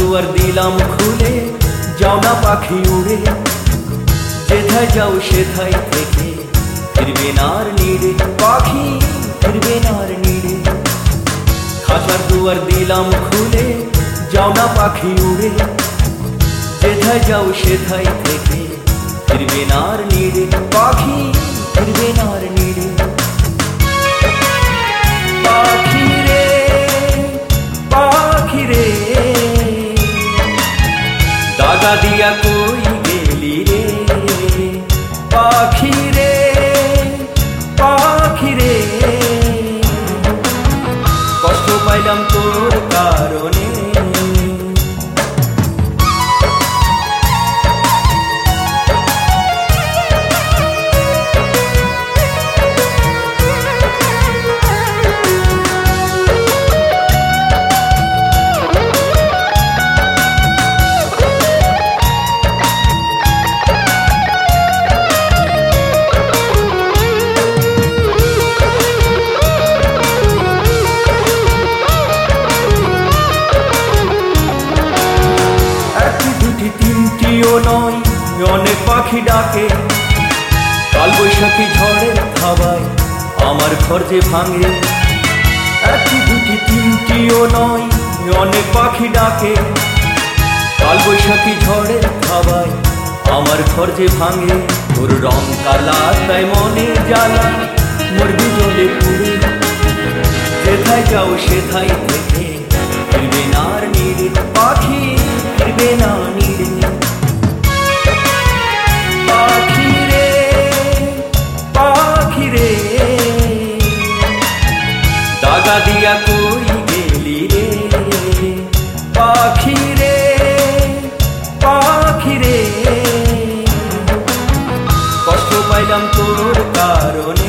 দুয়ার দিলাম খুলে, যাও না পাখি উড়ে, যেথায় যাও সেথায় থেকে ফিরবে না আর নিড়ে, পাখি ফিরবে না আর নিড়ে। খাঁচার দুয়ার দিলাম খুলে, যাও না পাখি উড়ে, যেথায় যাও সেথায় থেকে ফিরবে না আর নিড়ে, পাখি ফিরবে না আর নিড়ে। পাখি রে পাখি রে, দাগা দিয়া কই গেলি রে, পাখি রে পাখি রে, কষ্ট পাইলাম তোর কারণে। নয় অনেক পাখি ডাকে, কাল বৈশাখী ঝড়ের থাবায় আমার ঘর যে ভাঙে। একটি দুটি তিনটিও নয় অনেক পাখি ডাকে, কাল বৈশাখী ঝড়ের থাবায় আমার ঘর যে ভাঙে। তোর রং কালা তাই মনে জ্বালা, মরবি জলে পুড়ে, যেথায় যাও সেথায় থেকে ফিরবে না আর নিড়ে, পাখি ফিরবে না নিড়ে। পাখি রে পাখি রে, দাগা দিয়া কই গেলি রে, পাখি রে পাখি রে, কষ্ট পাইলাম তোর কারণে।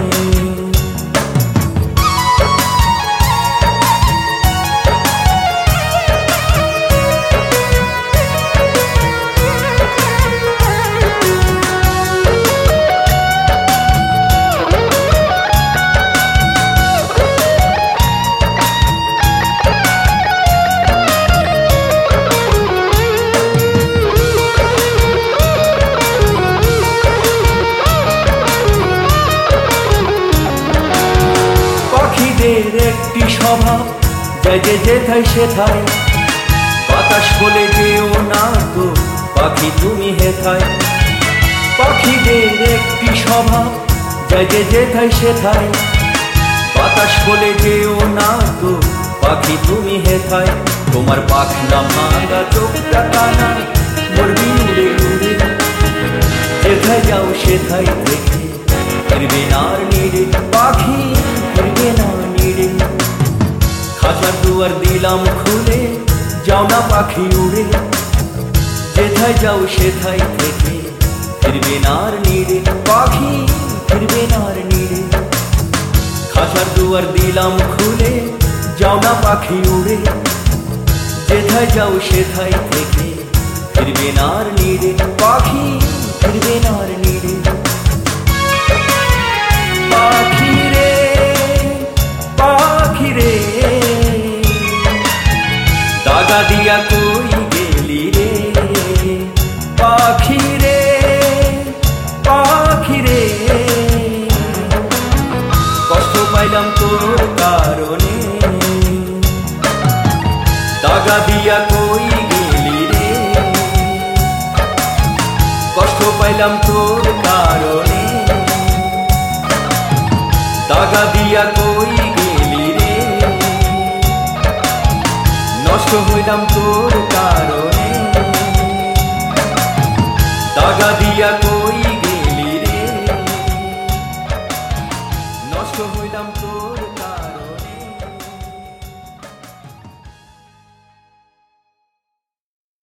একটি স্বভাব যায় যে যেথায় সেথায়, বাতাস বলে যেও না তো পাখি তুমি হেথায়। পাখিদের একটি স্বভাব যায় যে যেথায় সেথায়, বাতাস বলে যেও না তো পাখি তুমি হেথায়। তোমার পাখনা ভাঙা চোখটা কানা, মরবি উড়ে উড়ে, যেথায় যাও সেথায় থেকে ফিরবে না আর নিড়ে, পাখি ফিরবে না নিড়ে। খাঁচার দুয়ার দিলাম খুলে, যাও না পাখি উড়ে, যেথায় যাও সেথায় থেকে ফিরবে না আর নিড়ে, পাখি ফিরবে না আর নিড়ে। খাঁচার দুয়ার দিলাম খুলে, যাও না পাখি উড়ে, যেথায় যাও সেথায় থেকে ফিরবে না আর নিড়ে, পাখি ফিরবে না আর নিড়ে। পাখি রে পাখি রে, দাগা দিয়া কই গেলি রে, পাখি রে পাখি রে, কষ্ট পাইলাম তোর কারণে। দাগা দিয়া কই গেলি রে, কষ্ট পাইলাম তোর কারণে। দাগা দিয়া কই গেলি রে, নষ্ট হইলাম তোর কারণে। দাগা দিয়া